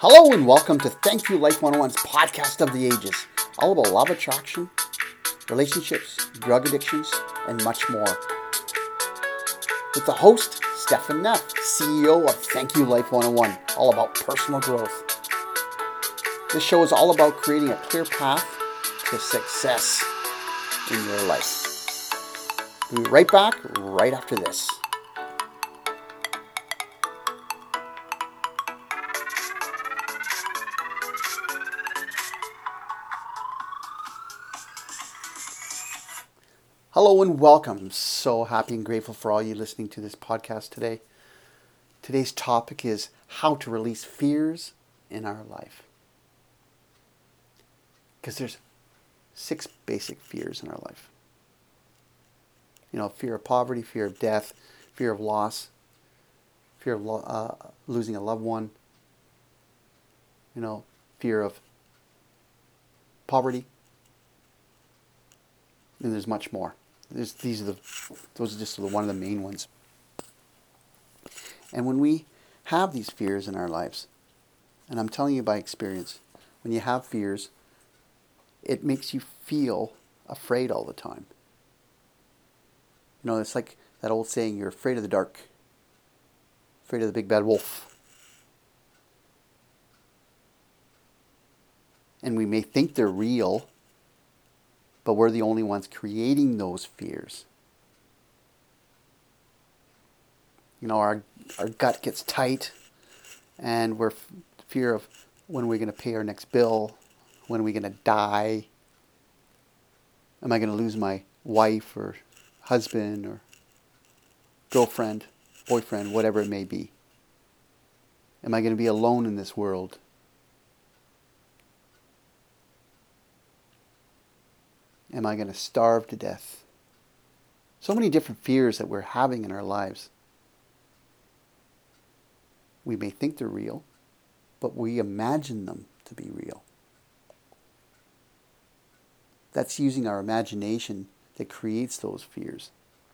Hello and welcome to Thank You Life 101's podcast of the ages, all about love attraction, relationships, drug addictions, and much more. With the host, Stefan Neff, CEO of Thank You Life 101, all about personal growth. This show is all about creating a clear path to success in your life. We'll be right back right after this. Hello and welcome. I'm so happy and grateful for all you listening to this podcast today. Today's topic is how to release fears in our life. Because there's 6 basic fears in our life. Fear of poverty, fear of death, fear of loss, fear of losing a loved one, fear of poverty, and there's much more. Those are just one of the main ones. And when we have these fears in our lives, and I'm telling you by experience, when you have fears, it makes you feel afraid all the time. It's like that old saying, you're afraid of the dark, afraid of the big bad wolf. And we may think they're real, but we're the only ones creating those fears. Our gut gets tight, and we're fear of when we're going to pay our next bill, when are we going to die, am I going to lose my wife or husband or girlfriend, boyfriend, whatever it may be. Am I going to be alone in this world? Am I going to starve to death? So many different fears that we're having in our lives. We may think they're real, but we imagine them to be real. That's using our imagination that creates those fears.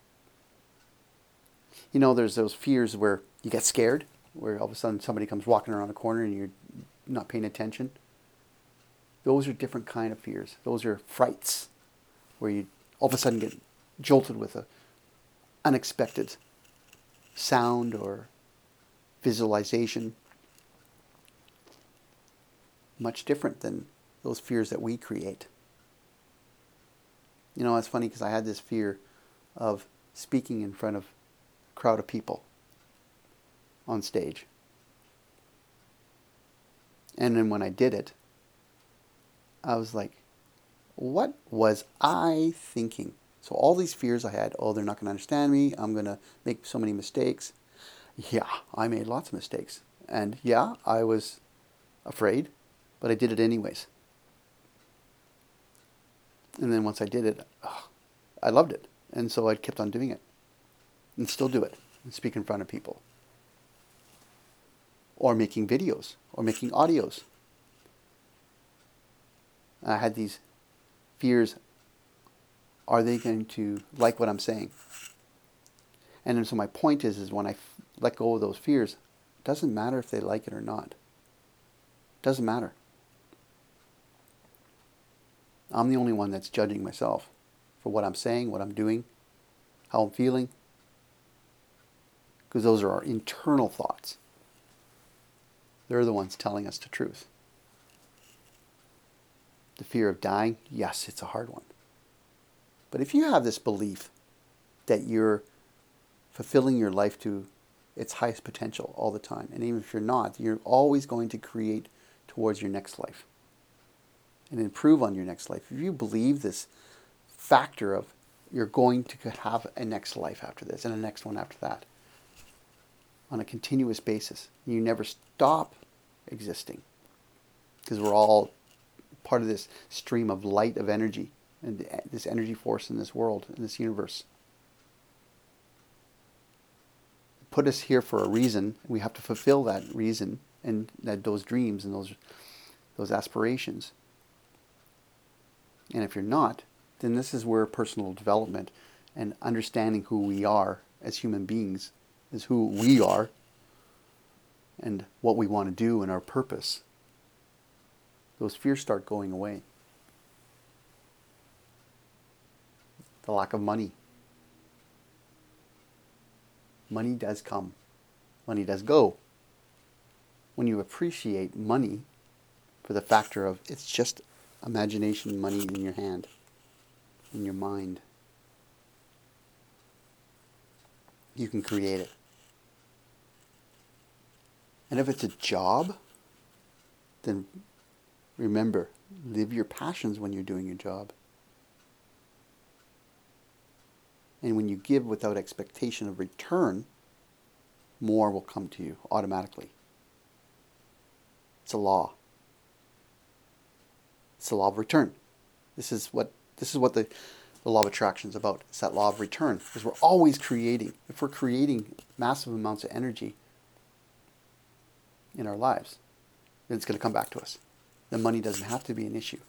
There's those fears where you get scared, where all of a sudden somebody comes walking around the corner and you're not paying attention. Those are different kind of fears. Those are frights, where you all of a sudden get jolted with an unexpected sound or visualization. Much different than those fears that we create. It's funny because I had this fear of speaking in front of a crowd of people on stage. And then when I did it, I was like, what was I thinking? So all these fears I had, they're not going to understand me. I'm going to make so many mistakes. Yeah, I made lots of mistakes. And yeah, I was afraid, but I did it anyways. And then once I did it, I loved it. And so I kept on doing it. And still do it. And speak in front of people. Or making videos. Or making audios. I had these fears. Are they going to like what I'm saying? And so my point is when I let go of those fears, it doesn't matter if they like it or not. It doesn't matter. I'm the only one that's judging myself for what I'm saying, what I'm doing, how I'm feeling. Because those are our internal thoughts. They're the ones telling us the truth. The fear of dying, yes, it's a hard one. But if you have this belief that you're fulfilling your life to its highest potential all the time, and even if you're not, you're always going to create towards your next life and improve on your next life. If you believe this factor of you're going to have a next life after this and a next one after that on a continuous basis, you never stop existing because we're all part of this stream of light, of energy, and this energy force in this world, in this universe. Put us here for a reason. We have to fulfill that reason and those dreams and those aspirations. And if you're not, then this is where personal development and understanding who we are as human beings is who we are. and what we want to do and our purpose, those fears start going away. The lack of money. Money does come. Money does go. When you appreciate money for the factor of it's just imagination money in your hand, in your mind, you can create it. And if it's a job, then remember, live your passions when you're doing your job. And when you give without expectation of return, more will come to you automatically. It's a law. It's the law of return. This is what the law of attraction is about. It's that law of return. Because we're always creating. If we're creating massive amounts of energy in our lives, then it's going to come back to us. The money doesn't have to be an issue.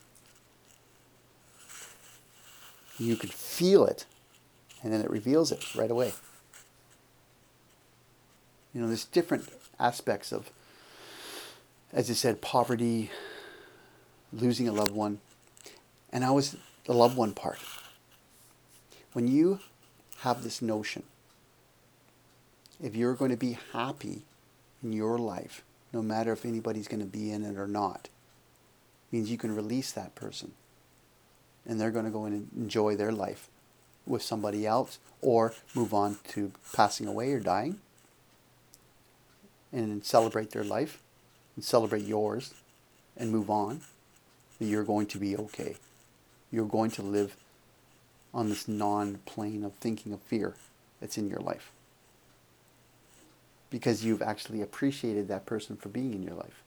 You can feel it, and then it reveals it right away. There's different aspects of, as I said, poverty, losing a loved one, and I was the loved one part. When you have this notion, if you're going to be happy in your life, no matter if anybody's going to be in it or not, means you can release that person, and they're going to go and enjoy their life with somebody else, or move on to passing away or dying, and celebrate their life, and celebrate yours, and move on. You're going to be okay. You're going to live on this non-plane of thinking of fear that's in your life. Because you've actually appreciated that person for being in your life.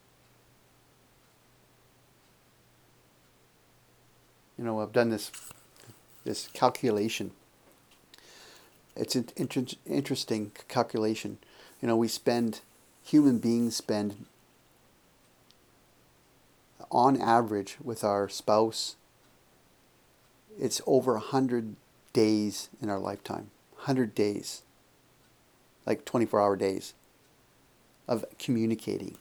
I've done this calculation. It's an interesting calculation. Human beings spend, on average, with our spouse, it's over 100 days in our lifetime. 100 days. Like 24-hour days of communicating.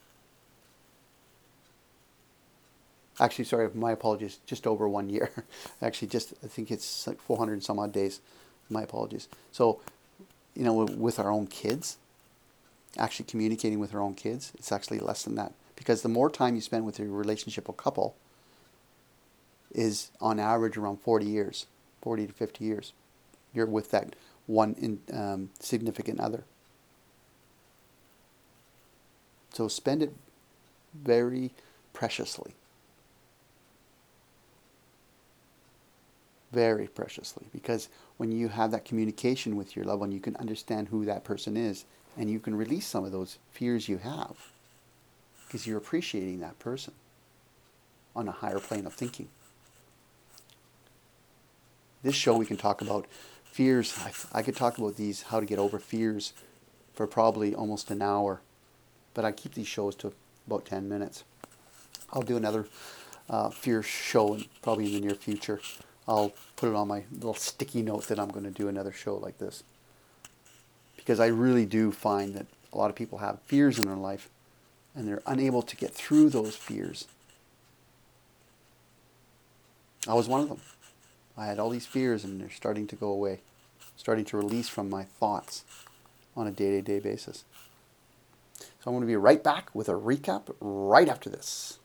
Actually, sorry, my apologies, just over 1 year. Actually, I think it's like 400 and some odd days. My apologies. So, with our own kids, actually communicating with our own kids, it's actually less than that. Because the more time you spend with your relationship or couple is on average around 40 years, 40 to 50 years. You're with that one significant other. So spend it very preciously. Very preciously. Because when you have that communication with your loved one, you can understand who that person is, and you can release some of those fears you have. Because you're appreciating that person on a higher plane of thinking. This show we can talk about fears. I could talk about these, how to get over fears, for probably almost an hour. But I keep these shows to about 10 minutes. I'll do another fear show probably in the near future. I'll put it on my little sticky note that I'm going to do another show like this. Because I really do find that a lot of people have fears in their life, and they're unable to get through those fears. I was one of them. I had all these fears, and they're starting to go away. Starting to release from my thoughts on a day-to-day basis. So I'm going to be right back with a recap right after this.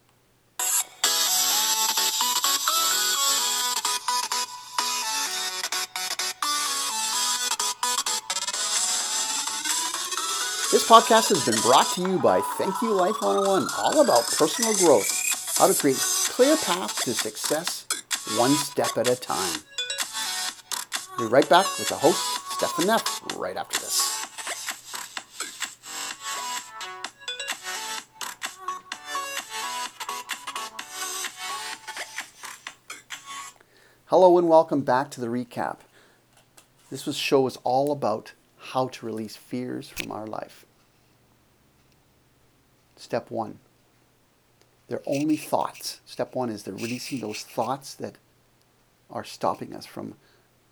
This podcast has been brought to you by Thank You Life 101, all about personal growth, how to create clear paths to success one step at a time. We'll be right back with the host, Stefan Neff, right after this. Hello and welcome back to the recap. This show is all about how to release fears from our life. Step 1. They're only thoughts. Step 1 is they're releasing those thoughts that are stopping us from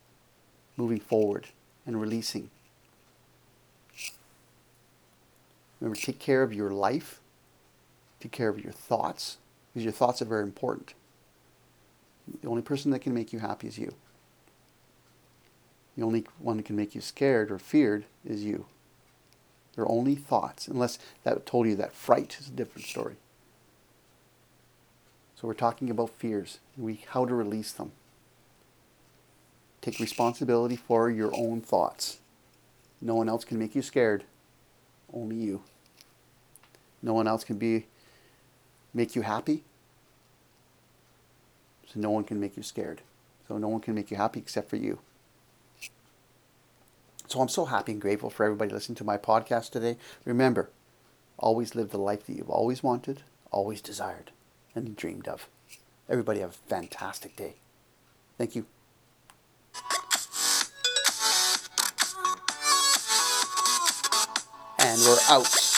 moving forward and releasing. Remember, take care of your life. Take care of your thoughts, because your thoughts are very important. The only person that can make you happy is you. The only one that can make you scared or feared is you. They're only thoughts, unless that told you that fright is a different story. So we're talking about fears and how to release them. Take responsibility for your own thoughts. No one else can make you scared. Only you. No one else can make you happy. So no one can make you scared. So no one can make you happy except for you. So I'm so happy and grateful for everybody listening to my podcast today. Remember, always live the life that you've always wanted, always desired, and dreamed of. Everybody have a fantastic day. Thank you. And we're out.